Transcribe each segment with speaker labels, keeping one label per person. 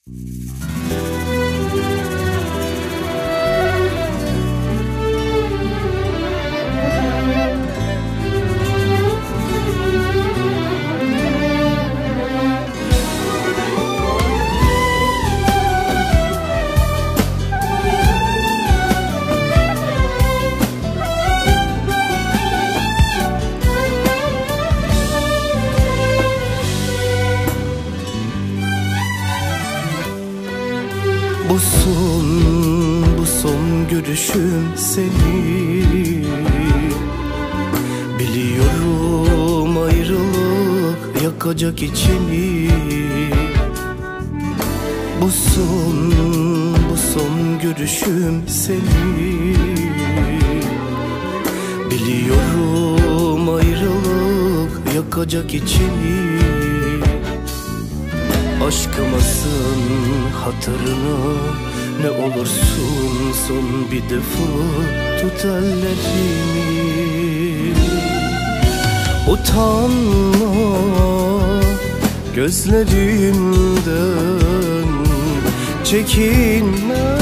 Speaker 1: Bu son görüşüm seni. Biliyorum ayrılık yakacak içimi. Bu son görüşüm seni. Biliyorum ayrılık yakacak içimi. Aşkımızın hatırına ne olursun son bir defa tut ellerimi. Utanma gözlerimden, çekinme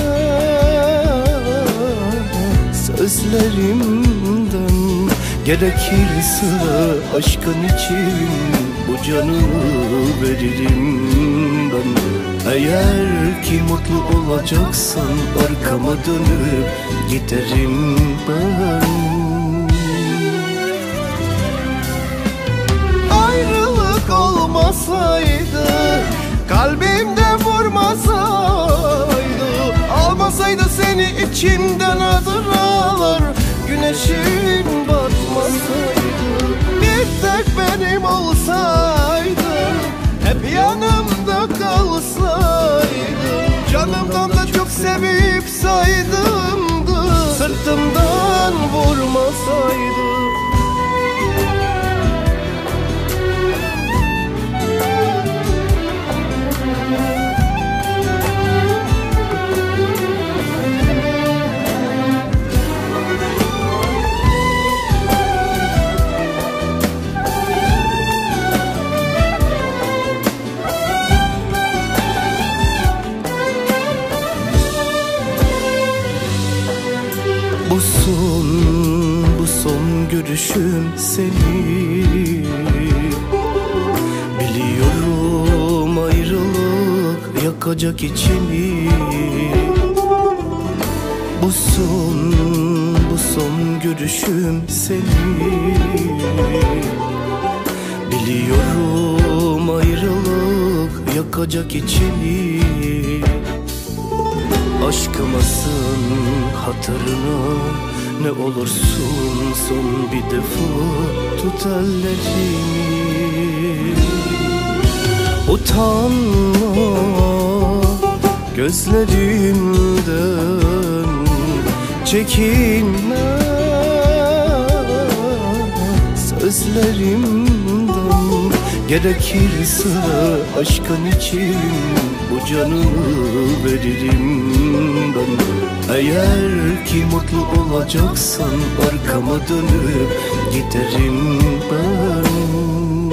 Speaker 1: sözlerimden. Gerekirse aşkın için bu canımı veririm ben. Eğer ki mutlu olacaksan arkama dönüp giderim ben.
Speaker 2: Ayrılık olmasaydı, kalbimde vurmasaydı, almasaydı seni içimden hatıralar, güneşin batmasaydı, bir tek benim olsaydın, hep yanımda kalsaydın, canımdan da çok sevip saydımdı, sırtımdan vurmasaydın.
Speaker 1: Bu son görüşüm seni. Biliyorum ayrılık yakacak içimi. Bu son görüşüm seni. Biliyorum ayrılık yakacak içimi. Aşkımızın hatırına ne olursun son bir defa tut ellerimi. Utanma gözlerimden, çekinme sözlerimden. Gerekirse aşkın için bu canımı veririm ben. Eğer ki mutlu olacaksan arkama dönüp giderim ben.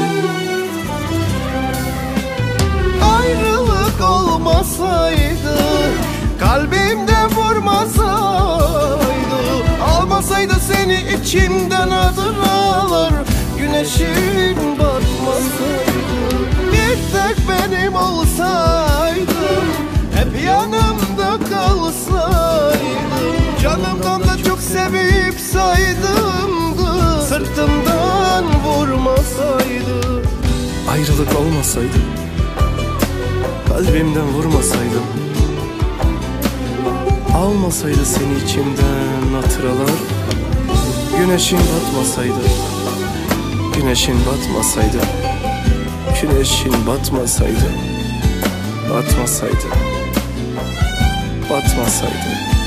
Speaker 2: Ayrılık olmasaydı, kalbimde vurmasaydı, almasaydı seni içimden hatıralar, güneşin batmasaydı, bir tek benim olsaydın, hep yanımda kalsaydın, canımdan da çok sevip saydımdı, sırtımdan vurmasaydı.
Speaker 1: Ayrılık olmasaydı, kalbimden vurmasaydım, almasaydı seni içimden hatıralar, güneşin batmasaydı, güneşin batmasaydı, güneşin batmasaydı, batmasaydı, batmasaydı.